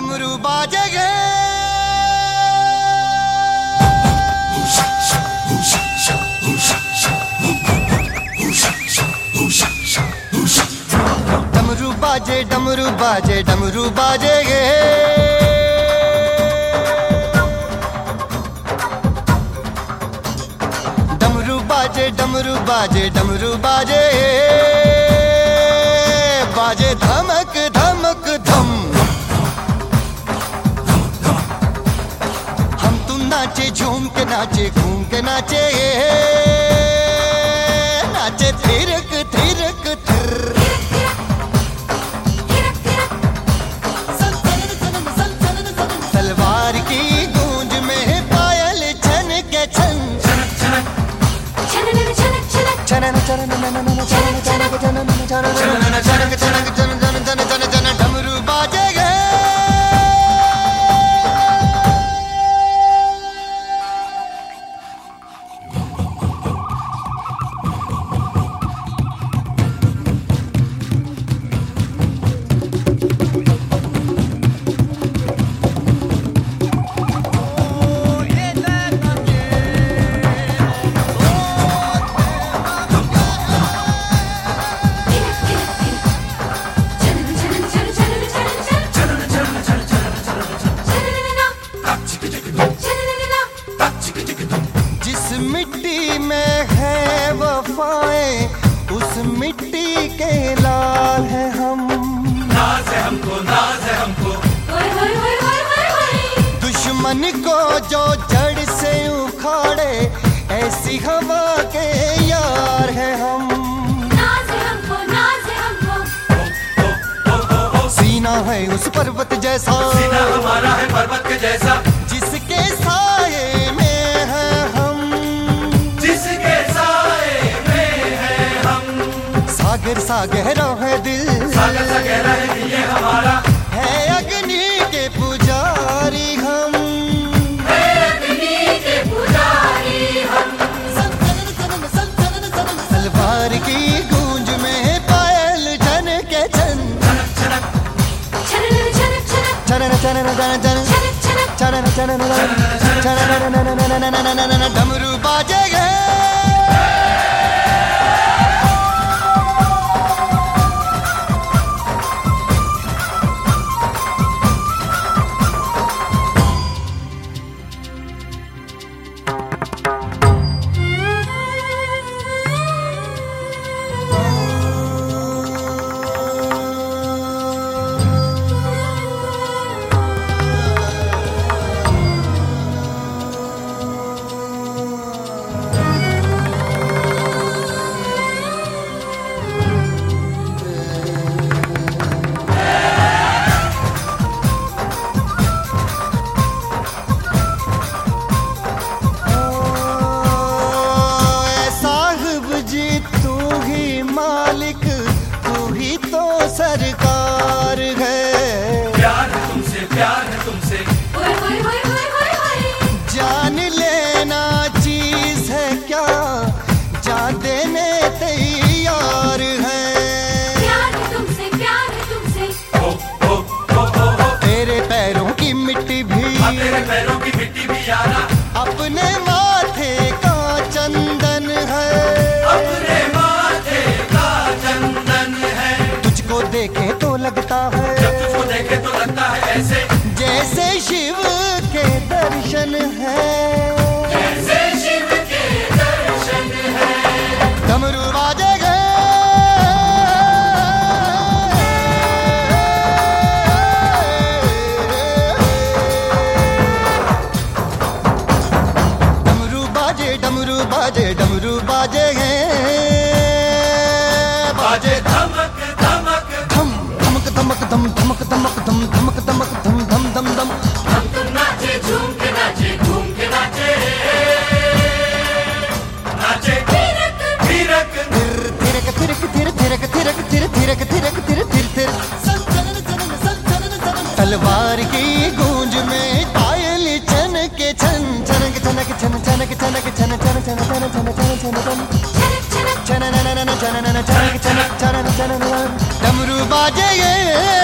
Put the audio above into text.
डमरू बाजेगे। डमरू बाजे डमरू बाजे डमरू बाजेगे। डमरू बाजे डमरू बाजे डमरू बाजे बाजे धमक धमक धम। हम तुम नाचे झूम के नाचे घूम के नाचे नाचे थिरक थिरक थिर। तलवार की गूंज में पायल छन के छन छनक डमरू बाजेगे। जिस मिट्टी में है वफाएं उस मिट्टी के लाल है हम। नाज है हमको, नाज है हमको। दुश्मन को जो जड़ से उखाड़े ऐसी हवा के यार है हम। नाज है हमको, नाज है हमको। सीना है उस पर्वत जैसा, सीना हमारा है पर्वत के जैसा, जिसके साए में है हम। जिसके साए में है हम। सागर सा गहरा है दिल, सागर सा गहरा है दिल ये हमारा। है अग्नि के पुजारी हम। है अग्नि के पुजारी हम। तलवार की गूंज में पायल छन के छन छनक छनक छनक छनन छनन छनन छनन छनन छनन डमरू बाजेगे। मालिक तू ही तो सरकार है। प्यार है तुमसे, प्यार है तुमसे। जान लेना चीज है क्या, जान देने तैयार है। प्यार है तुमसे, प्यार है तुमसे। तेरे पैरों की मिट्टी भी, तेरे पैरों की मिट्टी भी यारा अपने माथे का चंदन है। अपने माथे का चंदन है। तुझको देखे तो लगता है, जब तुझको देखे तो लगता है ऐसे जैसे शिव के दर्शन है। जैसे शिव के दर्शन है। डमरू बाजेगे। डमरू बाजे डमरू बाजे डमरू बाजेगे। बाजे धमक धमक धम धमक धमक धम धमक धमक धम धमक धमक धम धम धम धम। हम तुम नाचे झूम के नाचे घूम के नाचे नाचे थिरक थिरक थिरक थिरक थिरक थिरक थिरक थिरक थिरक थिरक थिरक थिर थिर। तलवार की गूंज में पायल छन के छन छनक छनक छन छनक छनक छन छन छन छन छन छन छन छन छन छन छन छन छन छन डमरू बाजेगे।